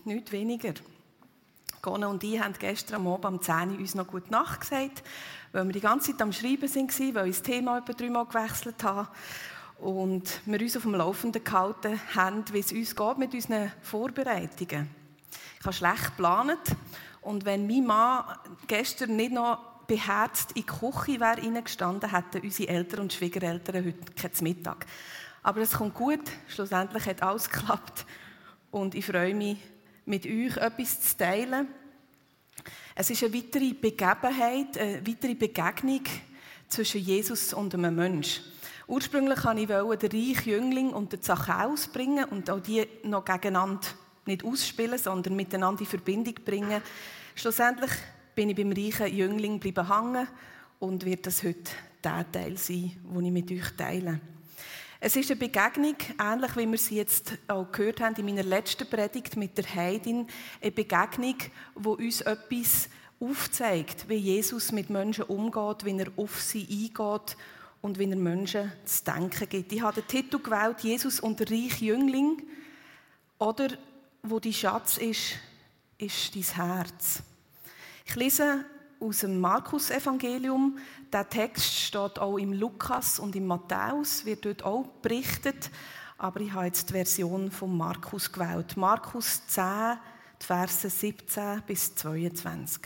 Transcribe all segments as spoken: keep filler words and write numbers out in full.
nichts weniger. Gona und ich haben gestern am Abend um zehn Uhr uns noch gute Nacht gesagt, weil wir die ganze Zeit am Schreiben waren, weil ich das Thema etwa dreimal gewechselt habe und wir uns auf dem Laufenden gehalten haben, wie es uns geht mit unseren Vorbereitungen. Ich habe schlecht geplant und wenn mein Mann gestern nicht noch beherzt in die Küche wäre reingestanden, hätten unsere Eltern und Schwiegereltern heute kein Mittag. Aber es kommt gut, schlussendlich hat alles geklappt und ich freue mich, mit euch etwas zu teilen. Es ist eine weitere Begebenheit, eine weitere Begegnung zwischen Jesus und einem Menschen. Ursprünglich wollte ich den reichen Jüngling und den Zachäus bringen und auch die noch gegeneinander nicht ausspielen, sondern miteinander in Verbindung bringen. Schlussendlich bin ich beim reichen Jüngling bleiben hängen und wird das heute der Teil sein, den ich mit euch teile. Es ist eine Begegnung, ähnlich wie wir sie jetzt auch gehört haben in meiner letzten Predigt mit der Heidin, eine Begegnung, die uns etwas aufzeigt, wie Jesus mit Menschen umgeht, wie er auf sie eingeht und wie er Menschen zu denken gibt. Ich habe den Titel gewählt, Jesus und der reiche Jüngling, oder wo die Schatz ist, ist dein Herz. Ich lese aus dem Markus-Evangelium. Der Text steht auch im Lukas und im Matthäus, wird dort auch berichtet. Aber ich habe jetzt die Version von Markus gewählt. Markus zehn, die Verse siebzehn bis zweiundzwanzig.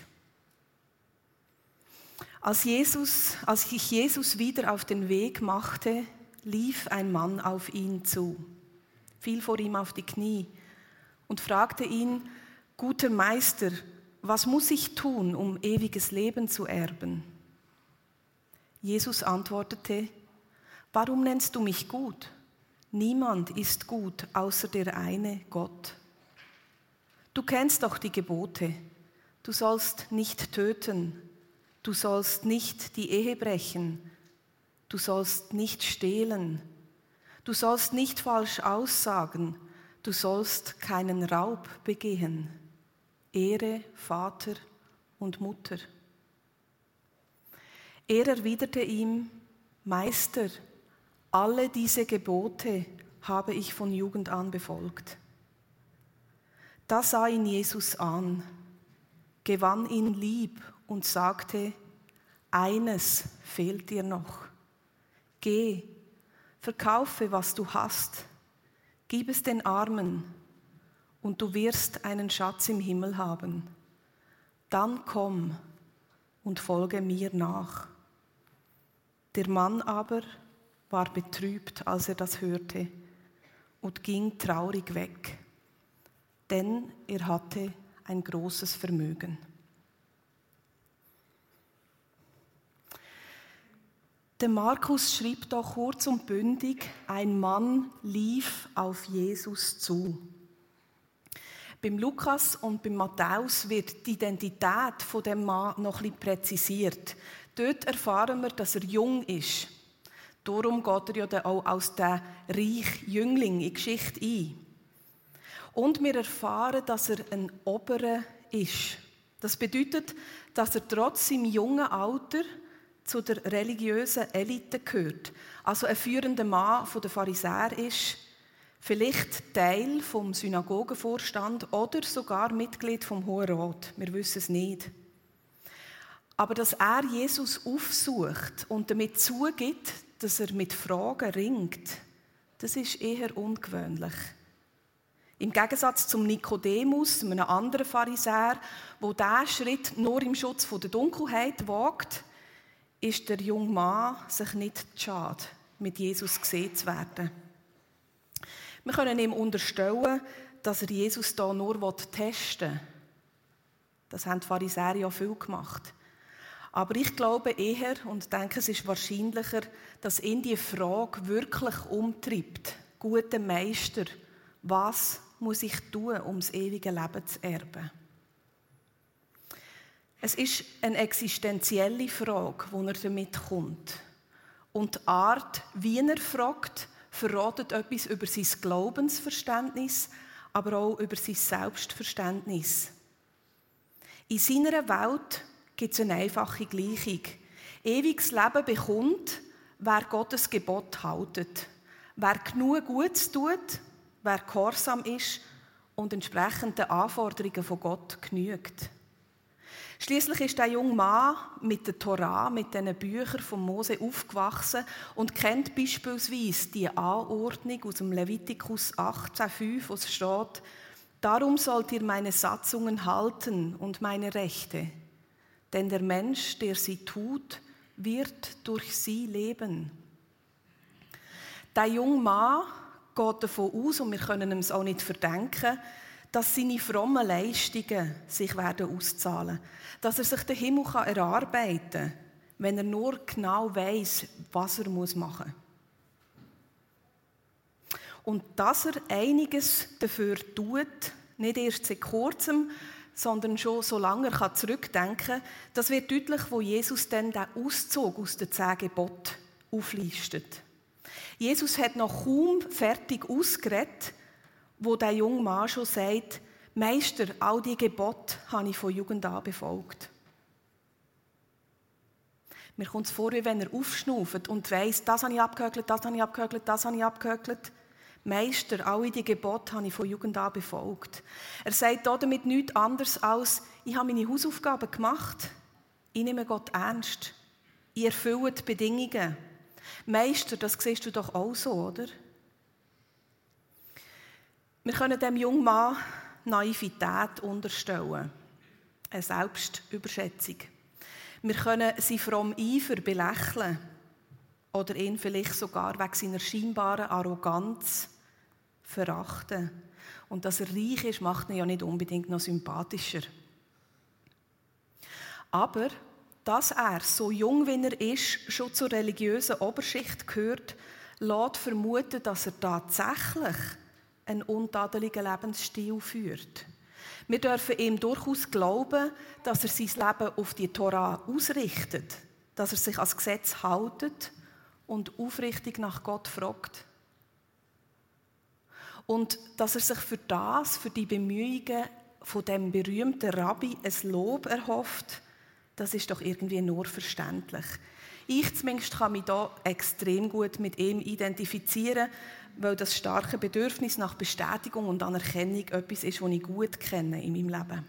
Als, Jesus, als sich Jesus wieder auf den Weg machte, lief ein Mann auf ihn zu, fiel vor ihm auf die Knie und fragte ihn: Guter Meister, was muss ich tun, um ewiges Leben zu erben? Jesus antwortete: Warum nennst du mich gut? Niemand ist gut, außer der eine Gott. Du kennst doch die Gebote. Du sollst nicht töten. Du sollst nicht die Ehe brechen. Du sollst nicht stehlen. Du sollst nicht falsch aussagen. Du sollst keinen Raub begehen. Ehre Vater und Mutter. Er erwiderte ihm: Meister, alle diese Gebote habe ich von Jugend an befolgt. Da sah ihn Jesus an, gewann ihn lieb und sagte: Eines fehlt dir noch. Geh, verkaufe, was du hast, gib es den Armen, und du wirst einen Schatz im Himmel haben. Dann komm und folge mir nach. Der Mann aber war betrübt, als er das hörte, und ging traurig weg, denn er hatte ein großes Vermögen. Der Markus schrieb doch kurz und bündig: Ein Mann lief auf Jesus zu. Beim Lukas und beim Matthäus wird die Identität von dem Mann noch ein bisschen präzisiert. Dort erfahren wir, dass er jung ist. Darum geht er ja dann auch als der reiche Jüngling in die Geschichte ein. Und wir erfahren, dass er ein Oberer ist. Das bedeutet, dass er trotz seinem jungen Alter zu der religiösen Elite gehört. Also ein führender Mann der Pharisäer ist, vielleicht Teil vom Synagogenvorstand oder sogar Mitglied vom Hohen Rat. Wir wissen es nicht. Aber dass er Jesus aufsucht und damit zugibt, dass er mit Fragen ringt, das ist eher ungewöhnlich. Im Gegensatz zum Nikodemus, einem anderen Pharisäer, der diesen Schritt nur im Schutz der Dunkelheit wagt, ist der junge Mann sich nicht zu schade, mit Jesus gesehen zu werden. Wir können ihm unterstellen, dass er Jesus da nur testen will. Das haben die Pharisäer ja viel gemacht. Aber ich glaube eher und denke, es ist wahrscheinlicher, dass ihn die Frage wirklich umtreibt. Guter Meister, was muss ich tun, um das ewige Leben zu erben? Es ist eine existenzielle Frage, wo er damit kommt. Und die Art, wie er fragt, verratet etwas über sein Glaubensverständnis, aber auch über sein Selbstverständnis. In seiner Welt gibt es eine einfache Gleichung. Ewiges Leben bekommt, wer Gottes Gebot haltet. Wer genug Gutes tut, wer gehorsam ist und entsprechend den Anforderungen von Gott genügt. Schließlich ist der junge Mann mit der Tora, mit diesen Büchern von Mose aufgewachsen und kennt beispielsweise die Anordnung aus dem Levitikus achtzehn fünf, wo es steht: Darum sollt ihr meine Satzungen halten und meine Rechte, denn der Mensch, der sie tut, wird durch sie leben. Der junge Mann geht davon aus, und wir können ihm es auch nicht verdenken, dass seine frommen Leistungen sich werden auszahlen, dass er sich den Himmel erarbeiten kann, wenn er nur genau weiss, was er machen muss. Und dass er einiges dafür tut, nicht erst seit kurzem, sondern schon so lange er zurückdenken kann, das wird deutlich, wo Jesus dann den Auszug aus den zehn Geboten auflistet. Jesus hat noch kaum fertig ausgeredet, wo der junge Mann schon sagt: Meister, all die Gebote habe ich von Jugend an befolgt. Mir kommt es vor, wie wenn er aufschnauft und weiss, das habe ich abgehökelt, das habe ich abgehökelt, das habe ich abgehökelt. Meister, alle die Gebote habe ich von Jugend an befolgt. Er sagt damit nichts anderes als: Ich habe meine Hausaufgaben gemacht. Ich nehme Gott ernst. Ich erfülle die Bedingungen. Meister, das siehst du doch auch so, oder? Wir können dem jungen Mann Naivität unterstellen, eine Selbstüberschätzung. Wir können seinen frommen Eifer belächeln oder ihn vielleicht sogar wegen seiner scheinbaren Arroganz verachten. Und dass er reich ist, macht ihn ja nicht unbedingt noch sympathischer. Aber dass er, so jung wie er ist, schon zur religiösen Oberschicht gehört, lässt vermuten, dass er tatsächlich einen untadeligen Lebensstil führt. Wir dürfen ihm durchaus glauben, dass er sein Leben auf die Tora ausrichtet, dass er sich ans Gesetz hält und aufrichtig nach Gott fragt. Und dass er sich für das, für die Bemühungen von dem berühmten Rabbi ein Lob erhofft, das ist doch irgendwie nur verständlich. Ich zumindest kann mich da extrem gut mit ihm identifizieren, weil das starke Bedürfnis nach Bestätigung und Anerkennung etwas ist, das ich gut kenne in meinem Leben.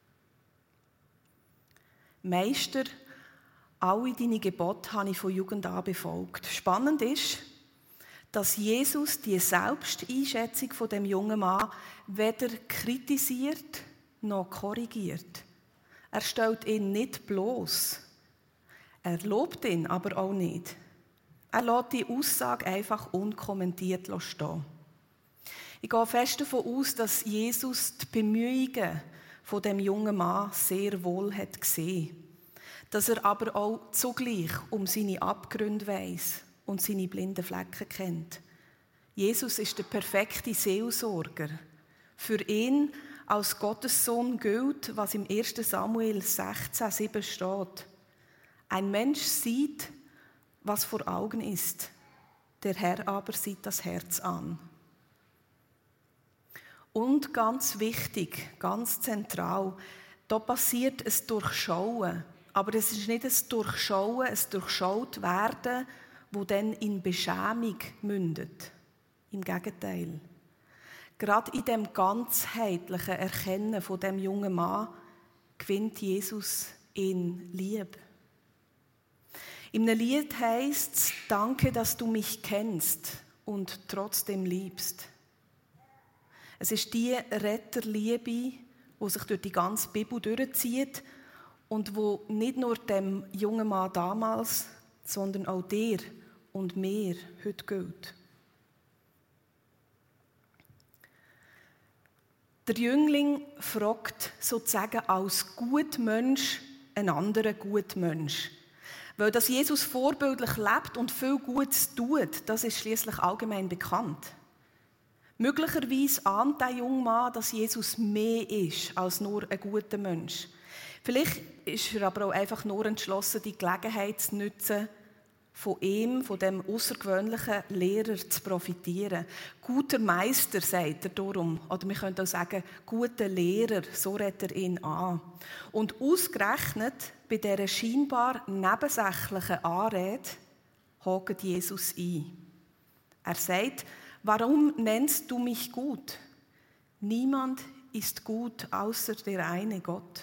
Meister, alle deine Gebote habe ich von Jugend an befolgt. Spannend ist, dass Jesus die Selbsteinschätzung von dem jungen Mann weder kritisiert noch korrigiert. Er stellt ihn nicht bloß. Er lobt ihn aber auch nicht. Er lässt die Aussage einfach unkommentiert stehen. Ich gehe fest davon aus, dass Jesus die Bemühungen von dem jungen Mann sehr wohl hat gesehen, dass er aber auch zugleich um seine Abgründe weiss und seine blinden Flecken kennt. Jesus ist der perfekte Seelsorger. Für ihn als Gottessohn gilt, was im ersten Samuel sechzehn sieben steht. Ein Mensch sieht, was vor Augen ist, der Herr aber sieht das Herz an. Und ganz wichtig, ganz zentral, da passiert ein Durchschauen. Aber es ist nicht ein Durchschauen, ein Durchschaut werden, wo dann in Beschämung mündet. Im Gegenteil. Gerade in dem ganzheitlichen Erkennen von dem jungen Mann gewinnt Jesus ihn lieb. In einem Lied heisst es: Danke, dass du mich kennst und trotzdem liebst. Es ist die Retterliebe, die sich durch die ganze Bibel durchzieht und wo nicht nur dem jungen Mann damals, sondern auch dir und mir heute gilt. Der Jüngling fragt sozusagen als Gutmensch einen anderen Gutmensch. Weil dass Jesus vorbildlich lebt und viel Gutes tut, das ist schließlich allgemein bekannt. Möglicherweise ahnt der junge Mann, dass Jesus mehr ist als nur ein guter Mensch. Vielleicht ist er aber auch einfach nur entschlossen, die Gelegenheit zu nutzen, von ihm, von dem außergewöhnlichen Lehrer zu profitieren. Guter Meister, sagt er darum. Oder wir können auch sagen, guter Lehrer, so redet er ihn an. Und ausgerechnet bei dieser scheinbar nebensächlichen Anrede hakt Jesus ein. Er sagt: Warum nennst du mich gut? Niemand ist gut, außer der eine Gott.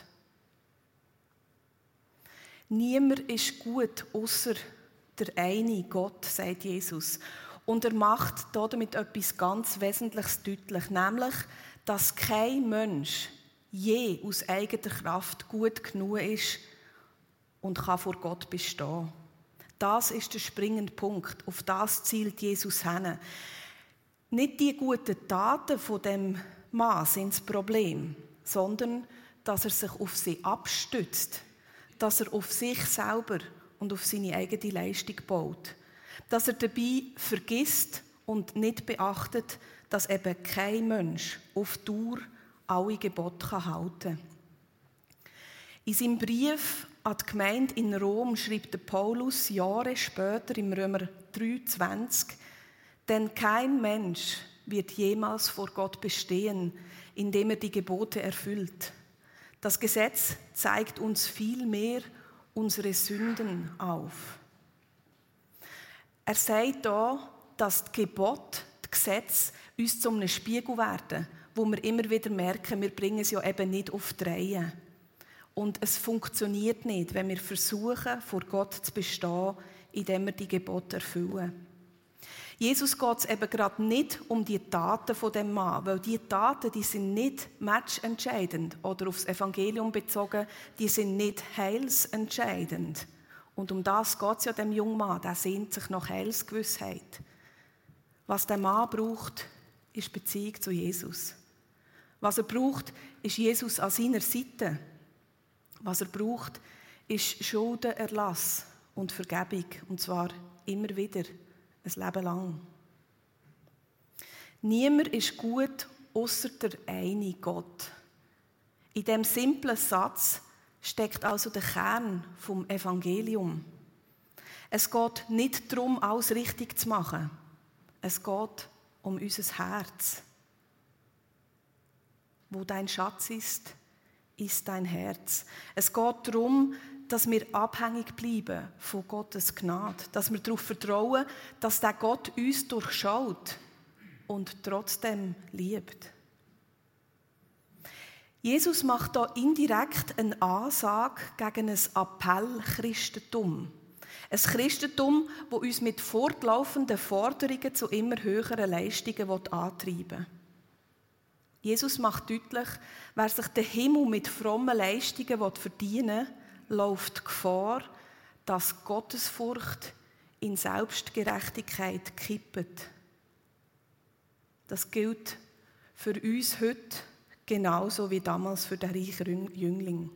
Niemand ist gut, außer der eine Gott, sagt Jesus. Und er macht damit etwas ganz Wesentliches deutlich, nämlich, dass kein Mensch je aus eigener Kraft gut genug ist und kann vor Gott bestehen. Das ist der springende Punkt. Auf das zielt Jesus hin. Nicht die guten Taten von dem Mann sind das Problem, sondern dass er sich auf sie abstützt, dass er auf sich selber und auf seine eigene Leistung baut, dass er dabei vergisst und nicht beachtet, dass eben kein Mensch auf Dauer alle Gebote halten kann. In seinem Brief an die Gemeinde in Rom schreibt Paulus Jahre später im Römer drei zwanzig: Denn kein Mensch wird jemals vor Gott bestehen, indem er die Gebote erfüllt. Das Gesetz zeigt uns vielmehr unsere Sünden auf. Er sagt hier, dass die Gebote, die Gesetze uns zu einem Spiegel werden, wo wir immer wieder merken, wir bringen es ja eben nicht auf die Reihe. Und es funktioniert nicht, wenn wir versuchen, vor Gott zu bestehen, indem wir die Gebote erfüllen. Jesus geht es eben gerade nicht um die Taten von dem Mann, weil die Taten, die sind nicht matchentscheidend oder aufs Evangelium bezogen, die sind nicht heilsentscheidend. Und um das geht es ja dem jungen Mann, der sehnt sich nach Heilsgewissheit. Was der Mann braucht, ist Beziehung zu Jesus. Was er braucht, ist Jesus an seiner Seite. Was er braucht, ist Schuldenerlass und Vergebung, und zwar immer wieder, ein Leben lang. Niemand ist gut, ausser der eine Gott. In diesem simplen Satz steckt also der Kern vom Evangelium. Es geht nicht darum, alles richtig zu machen. Es geht um unser Herz. Wo dein Schatz ist, ist dein Herz. Es geht darum, dass wir abhängig bleiben von Gottes Gnade. Dass wir darauf vertrauen, dass der Gott uns durchschaut und trotzdem liebt. Jesus macht hier indirekt eine Ansage gegen ein Appell-Christentum. Ein Christentum, das uns mit fortlaufenden Forderungen zu immer höheren Leistungen antreiben will. Jesus macht deutlich, wer sich den Himmel mit frommen Leistungen verdienen will, läuft Gefahr, dass Gottesfurcht in Selbstgerechtigkeit kippt. Das gilt für uns heute genauso wie damals für den reichen Jüngling.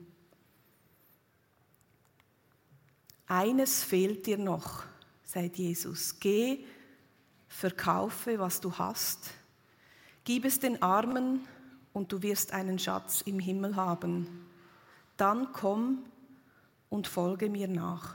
Eines fehlt dir noch, sagt Jesus. Geh, verkaufe, was du hast, gib es den Armen und du wirst einen Schatz im Himmel haben. Dann komm und folge mir nach.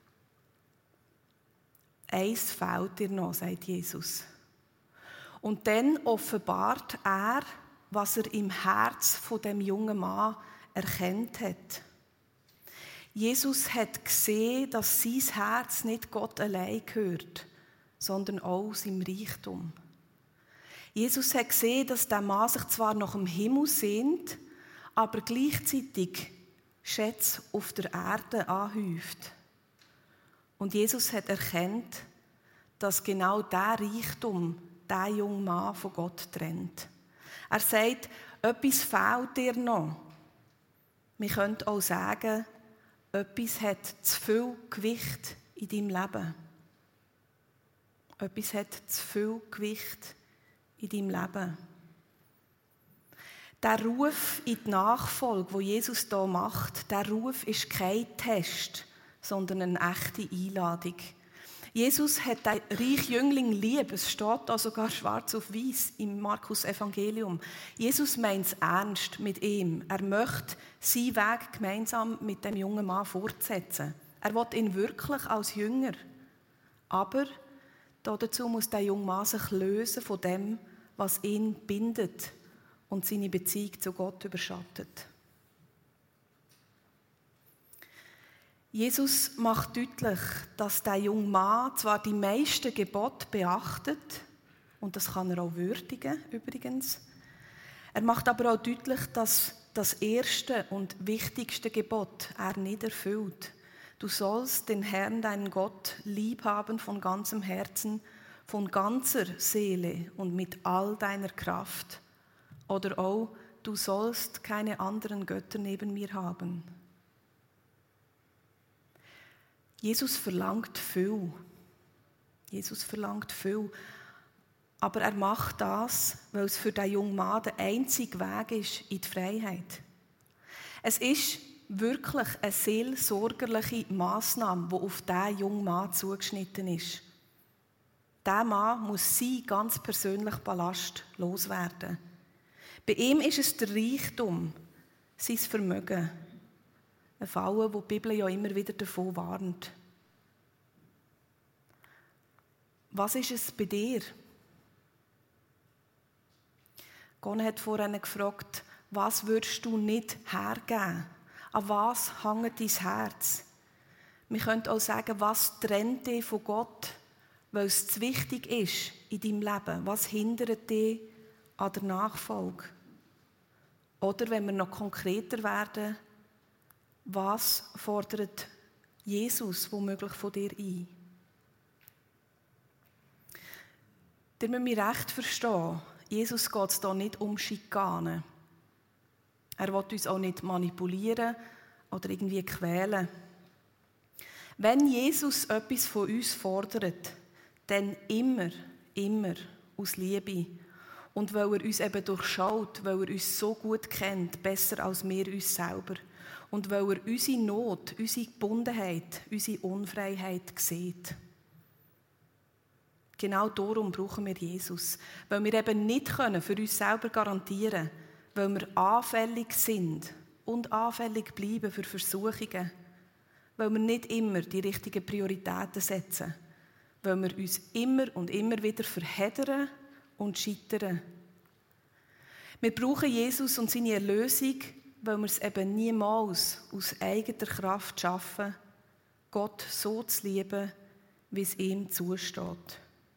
Eins fehlt dir noch, sagt Jesus. Und dann offenbart er, was er im Herz von dem jungen Mann erkannt hat. Jesus hat gesehen, dass sein Herz nicht Gott allein gehört, sondern auch seinem Reichtum. Jesus hat gesehen, dass der Mann sich zwar nach dem Himmel sehnt, aber gleichzeitig Schätze auf der Erde anhäuft. Und Jesus hat erkannt, dass genau dieser Reichtum diesen jungen Mann von Gott trennt. Er sagt, etwas fehlt dir noch. Wir können auch sagen, etwas hat zu viel Gewicht in deinem Leben. Etwas hat zu viel Gewicht in deinem Leben. Der Ruf in die Nachfolge, den Jesus hier macht, der Ruf ist kein Test, sondern eine echte Einladung. Jesus hat den reichen Jüngling lieb. Es steht da sogar schwarz auf weiß im Markus-Evangelium. Jesus meint es ernst mit ihm. Er möchte seinen Weg gemeinsam mit dem jungen Mann fortsetzen. Er will ihn wirklich als Jünger. Aber dazu muss der junge Mann sich lösen von dem, was ihn bindet und seine Beziehung zu Gott überschattet. Jesus macht deutlich, dass der junge Mann zwar die meisten Gebote beachtet, und das kann er auch würdigen übrigens, Er macht aber auch deutlich, dass das erste und wichtigste Gebot er nicht erfüllt. Du sollst den Herrn, deinen Gott, lieb haben von ganzem Herzen, von ganzer Seele und mit all deiner Kraft. Oder auch, du sollst keine anderen Götter neben mir haben. Jesus verlangt viel. Jesus verlangt viel. Aber er macht das, weil es für den jungen Mann der einzige Weg ist in die Freiheit. Es ist wirklich eine seelsorgerliche Massnahme, die auf diesen jungen Mann zugeschnitten ist. Dieser Mann muss seinen ganz persönlichen Ballast loswerden. Bei ihm ist es der Reichtum, sein Vermögen. Eine Falle, wo die Bibel ja immer wieder davon warnt. Was ist es bei dir? Gone hat vorhin gefragt, was würdest du nicht hergeben? An was hängt dein Herz? Wir können auch sagen, was trennt dich von Gott, weil es zu wichtig ist in deinem Leben? Was hindert dich an der Nachfolge? Oder wenn wir noch konkreter werden, was fordert Jesus womöglich von dir ein? Ihr müsst mich recht verstehen, Jesus geht es hier nicht um Schikane. Er will uns auch nicht manipulieren oder irgendwie quälen. Wenn Jesus etwas von uns fordert, dann immer, immer aus Liebe. Und weil er uns eben durchschaut, weil er uns so gut kennt, besser als wir uns selber. Und weil er unsere Not, unsere Gebundenheit, unsere Unfreiheit sieht. Genau darum brauchen wir Jesus. Weil wir eben nicht können für uns selber garantieren können, weil wir anfällig sind und anfällig bleiben für Versuchungen. Weil wir nicht immer die richtigen Prioritäten setzen. Weil wir uns immer und immer wieder verheddern und scheitern. Wir brauchen Jesus und seine Erlösung, weil wir es eben niemals aus eigener Kraft schaffen, Gott so zu lieben, wie es ihm zusteht.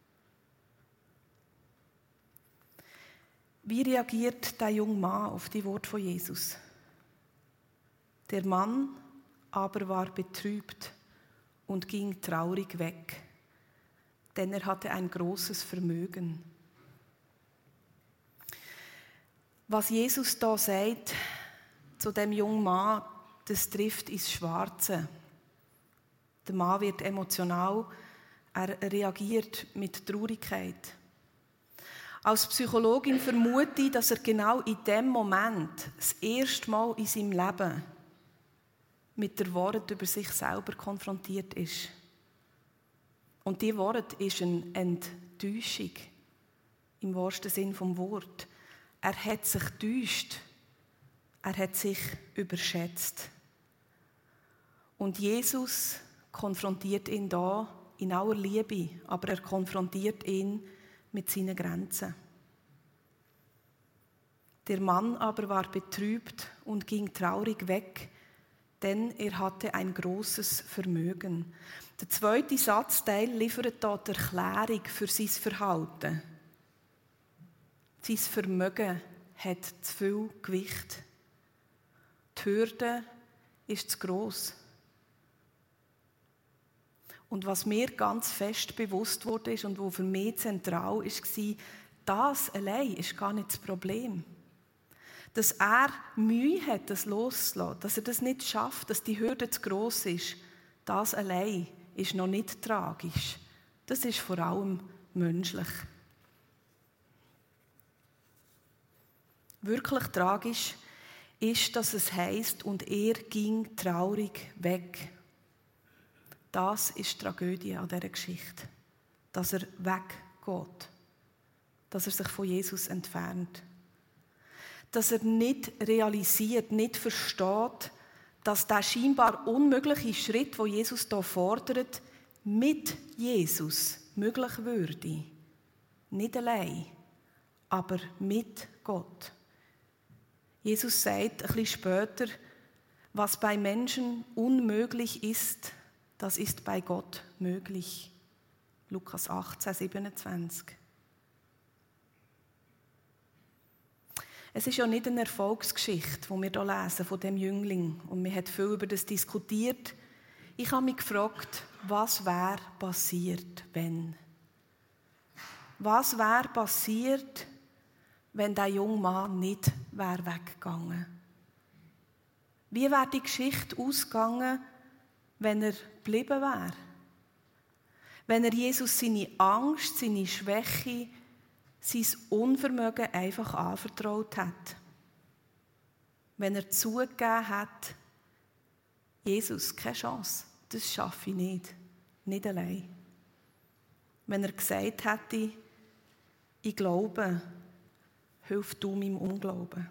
Wie reagiert der junge Mann auf die Worte von Jesus? Der Mann aber war betrübt und ging traurig weg, denn er hatte ein großes Vermögen. Was Jesus da sagt zu dem jungen Mann, das trifft ins Schwarze. Der Mann wird emotional, er reagiert mit Traurigkeit. Als Psychologin vermute ich, dass er genau in dem Moment das erste Mal in seinem Leben mit der Worte über sich selber konfrontiert ist. Und die Worte ist eine Enttäuschung im wahrsten Sinn vom Wort. Er hat sich getäuscht. Er hat sich überschätzt. Und Jesus konfrontiert ihn da in aller Liebe, aber er konfrontiert ihn mit seinen Grenzen. Der Mann aber war betrübt und ging traurig weg, denn er hatte ein großes Vermögen. Der zweite Satzteil liefert hier die Erklärung für sein Verhalten. Sein Vermögen hat zu viel Gewicht. Die Hürde ist zu gross. Und was mir ganz fest bewusst wurde ist und was für mich zentral war, das allein ist gar nicht das Problem. Dass er Mühe hat, das loszulassen, dass er das nicht schafft, dass die Hürde zu gross ist, das allein ist noch nicht tragisch. Das ist vor allem menschlich. Wirklich tragisch ist, dass es heisst, und er ging traurig weg. Das ist die Tragödie an dieser Geschichte. Dass er weggeht. Dass er sich von Jesus entfernt. Dass er nicht realisiert, nicht versteht, dass der scheinbar unmögliche Schritt, den Jesus hier fordert, mit Jesus möglich würde. Nicht allein, aber mit Gott. Jesus sagt ein bisschen später, was bei Menschen unmöglich ist, das ist bei Gott möglich. Lukas achtzehn, siebenundzwanzig. Es ist ja nicht eine Erfolgsgeschichte, die wir hier lesen von dem Jüngling. Und wir haben viel über das diskutiert. Ich habe mich gefragt, was wäre passiert, wenn? Was wäre passiert, wenn der junge Mann nicht wäre weggegangen? Wie wäre die Geschichte ausgegangen, wenn er geblieben wäre? Wenn er Jesus seine Angst, seine Schwäche, sein Unvermögen einfach anvertraut hat. Wenn er zugegeben hat, Jesus, keine Chance, das schaffe ich nicht, nicht allein. Wenn er gesagt hätte, ich glaube, hilf du meinem Unglauben.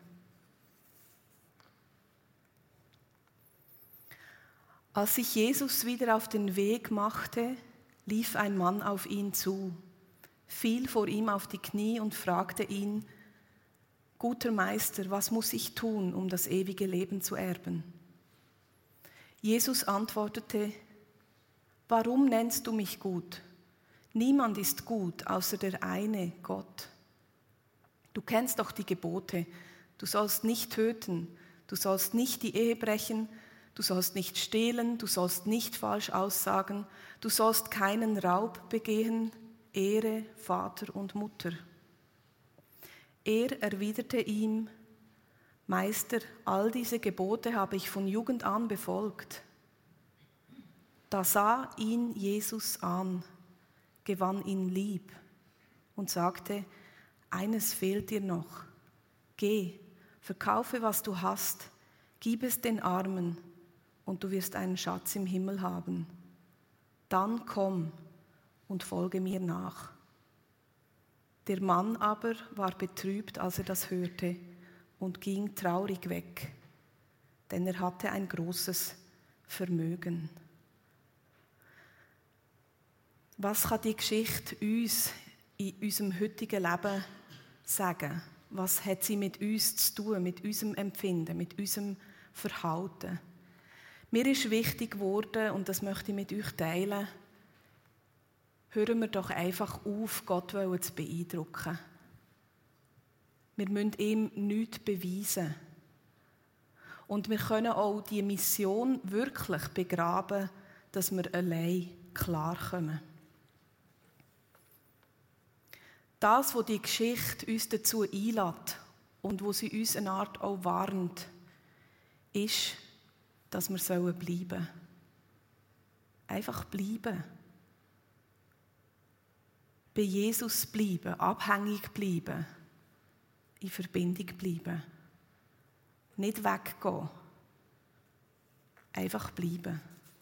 Als sich Jesus wieder auf den Weg machte, lief ein Mann auf ihn zu, fiel vor ihm auf die Knie und fragte ihn, guter Meister, was muss ich tun, um das ewige Leben zu erben? Jesus antwortete, warum nennst du mich gut? Niemand ist gut, außer der eine Gott. Du kennst doch die Gebote. Du sollst nicht töten, du sollst nicht die Ehe brechen, du sollst nicht stehlen, du sollst nicht falsch aussagen, du sollst keinen Raub begehen, Ehre Vater und Mutter. Er erwiderte ihm, Meister, all diese Gebote habe ich von Jugend an befolgt. Da sah ihn Jesus an, gewann ihn lieb und sagte, eines fehlt dir noch. Geh, verkaufe, was du hast, gib es den Armen und du wirst einen Schatz im Himmel haben. Dann komm und folge mir nach. Der Mann aber war betrübt, als er das hörte, und ging traurig weg, denn er hatte ein großes Vermögen. Was kann die Geschichte uns in unserem heutigen Leben sagen? Was hat sie mit uns zu tun, mit unserem Empfinden, mit unserem Verhalten? Mir ist wichtig geworden, und das möchte ich mit euch teilen, hören wir doch einfach auf, Gott zu beeindrucken. Wir müssen ihm nichts beweisen. Und wir können auch die Mission wirklich begraben, dass wir allein klarkommen. Das, was die Geschichte uns dazu einlädt und wo sie uns eine Art auch warnt, ist, dass wir bleiben sollen. Einfach bleiben. Bei Jesus bleiben, abhängig bleiben, in Verbindung bleiben. Nicht weggehen. Einfach bleiben.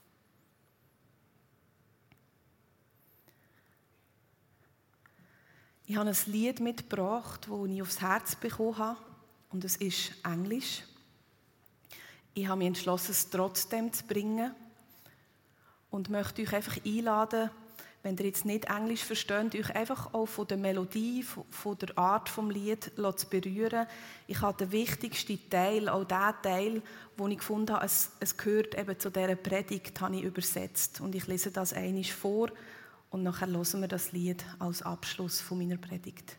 Ich habe ein Lied mitgebracht, das ich aufs Herz bekommen habe. Und es ist Englisch. Ich habe mich entschlossen, es trotzdem zu bringen. Und möchte euch einfach einladen, wenn ihr jetzt nicht Englisch versteht, euch einfach auch von der Melodie, von der Art des Lied zu berühren. Ich habe den wichtigsten Teil, auch den Teil, wo ich gefunden habe, es, es gehört eben zu dieser Predigt, habe ich übersetzt. Und ich lese das einmal vor und nachher hören wir das Lied als Abschluss von meiner Predigt.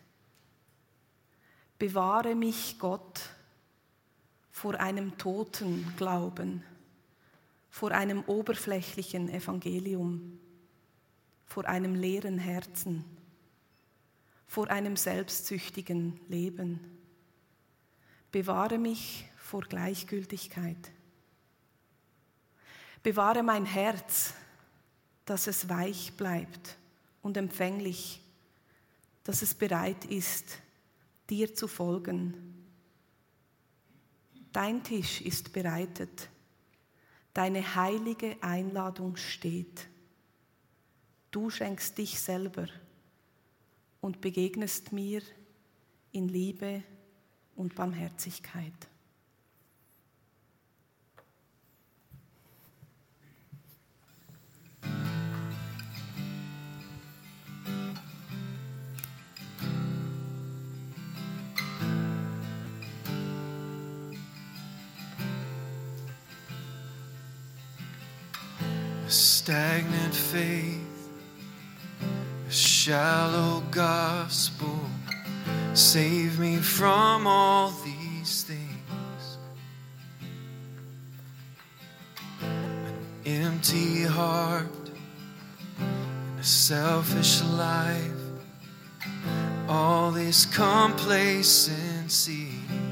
Bewahre mich, Gott, vor einem toten Glauben, vor einem oberflächlichen Evangelium, vor einem leeren Herzen, vor einem selbstsüchtigen Leben. Bewahre mich vor Gleichgültigkeit. Bewahre mein Herz, dass es weich bleibt und empfänglich, dass es bereit ist, dir zu folgen. Dein Tisch ist bereitet, deine heilige Einladung steht. Du schenkst dich selber und begegnest mir in Liebe und Barmherzigkeit. Stagnant faith, a shallow gospel, Save me from all these things. An empty heart and a selfish life, all this complacency.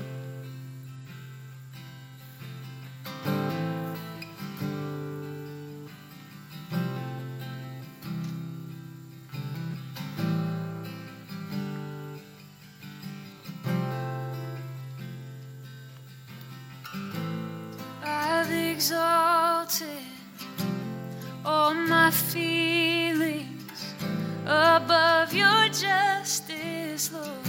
Exalted all my feelings above your justice, Lord.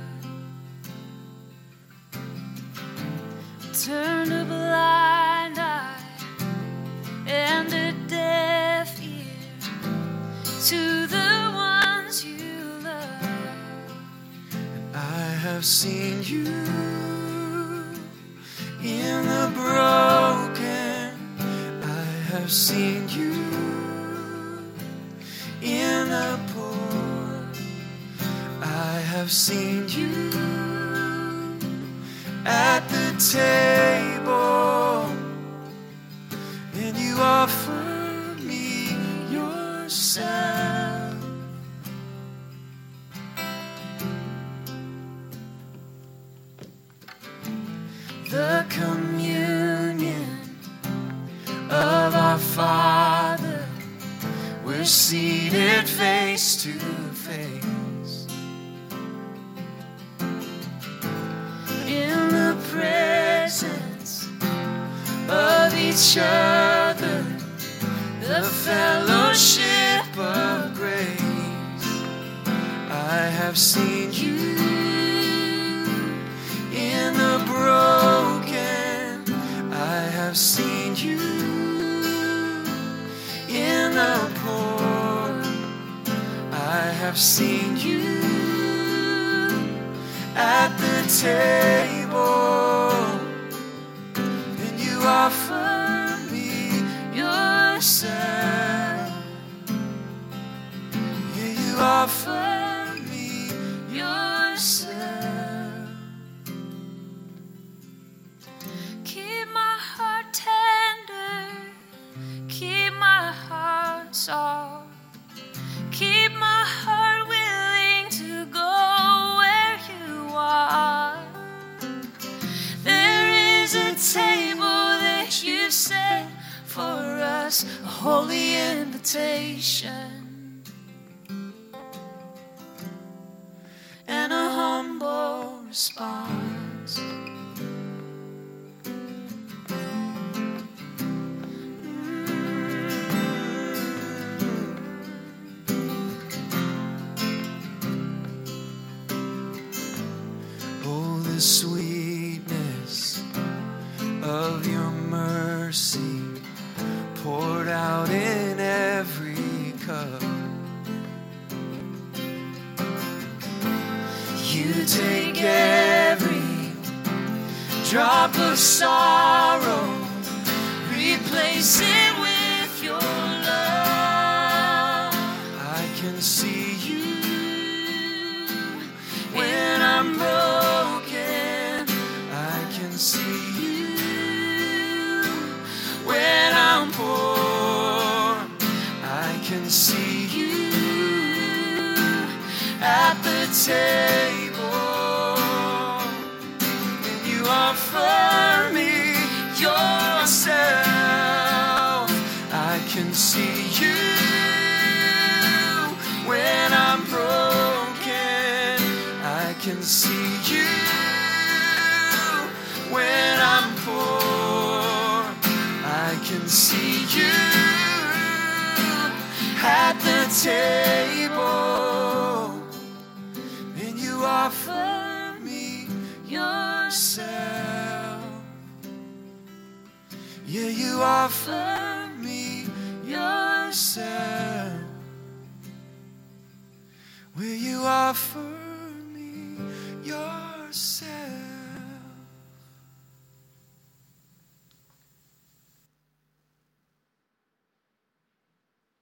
Turn a blind eye and a deaf ear to the ones you love. I have seen you in the broken. I have seen you in the poor. I have seen you at the table, and you offer me yourself. The communion of our Father, we're seated face to face in the presence of each other, the fellowship of grace. I have seen you in the broken. I have seen you in the poor. I have seen you at the table, and you offer me yourself. Yeah, you offer me yourself. Keep my heart tender, keep my heart soft. Keep my heart willing to go where you are. There is a table that you set for us, a holy invitation and a humble response. The sweetness of your mercy poured out in every cup. You take every drop of sorrow, replace it with your love. I can see you when I'm broken. See you when I'm poor. I can see you at the table, and you offer me yourself. I can see you when I'm broken. I can see you when I'm poor. I can see you at the table, and you offer me yourself. Yeah, you offer me yourself. Will you offer me yourself?